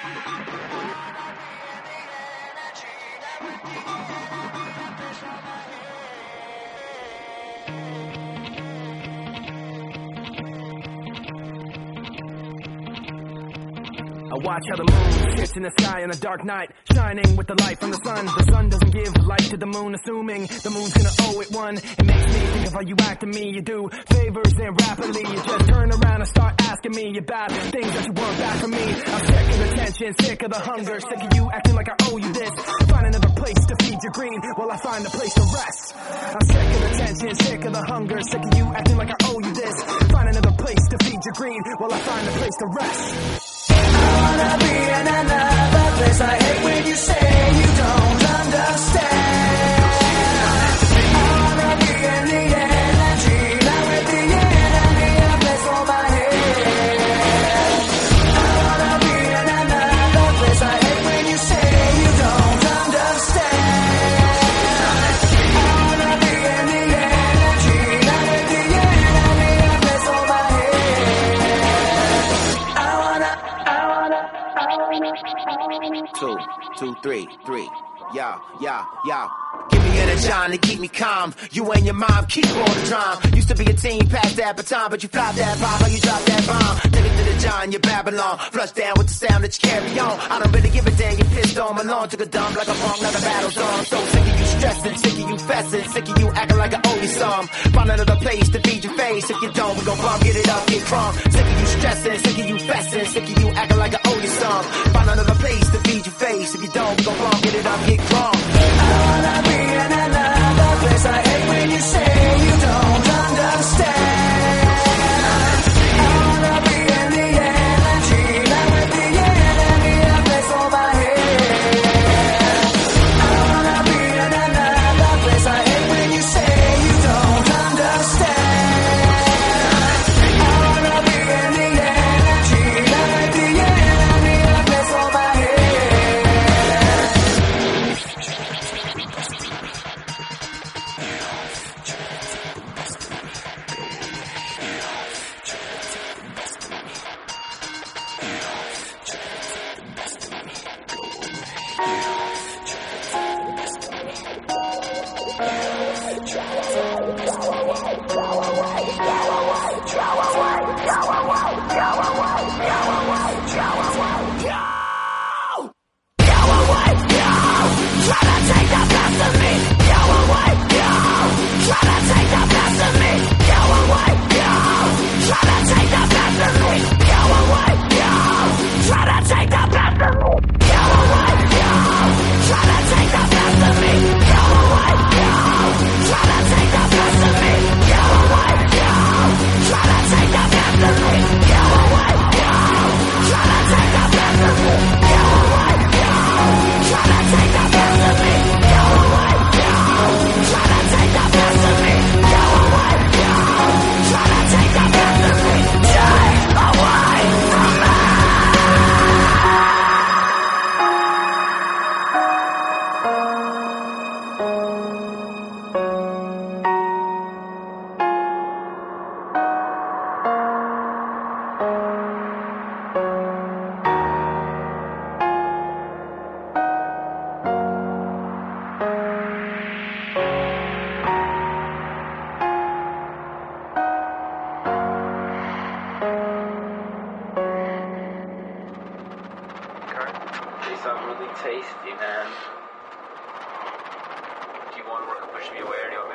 I watch how the moon sits in the sky on a dark night, shining with the light from the sun. The sun doesn't give light to the moon, assuming the moon's gonna owe it one. It makes me think of how you act to me. You do favors and rapidly you just turn around and start asking me about things that you want back from me. I'm sick of the tension, sick of the hunger, sick of you acting like I owe you this. Find another place to feed your green while I find a place to rest. I'm sick of the tension, sick of the hunger, sick of you acting like I owe you this. Find another place to feed your green while I find a place to rest. I wanna be in another place. I hate when you say you don't understand. I wanna be in the energy, not with the enemy, a place for my head. I wanna be in another place. I hate when you say you don't understand. I wanna be in the energy, not with the enemy, a place for my head. I wanna 2, 2, 3, 3. Yeah. Give me energy to keep me calm. You and your mom keep all the drama. Used to be a teen, past that baton, but you flopped that bomb, you dropped that bomb. Take it to the John, you Babylon. Flush down with the sound that you carry on. I don't really give a damn, you pissed on my lawn. Took a dump like a punk, now the battle's on. So sick of you stressing, sick of you fessing, sick of you acting like I owe you some. Find another place to feed your face. If you don't, we gon' bump, get it up, get crumb. Sick of you stressing, sick of you fessing, sick of you acting like I owe you some. Find another place to feed your face. If you don't, we gon' bump, get it up, get crumb. I wanna be in another place. I hate when you say you don't understand. I wanna be in the energy, not with the enemy, a place for my head. I wanna be in another place. I hate when you say you don't understand. I wanna be in the energy, not with the enemy, a place for my head. tasty, man. Do you want to work and push me away or do you want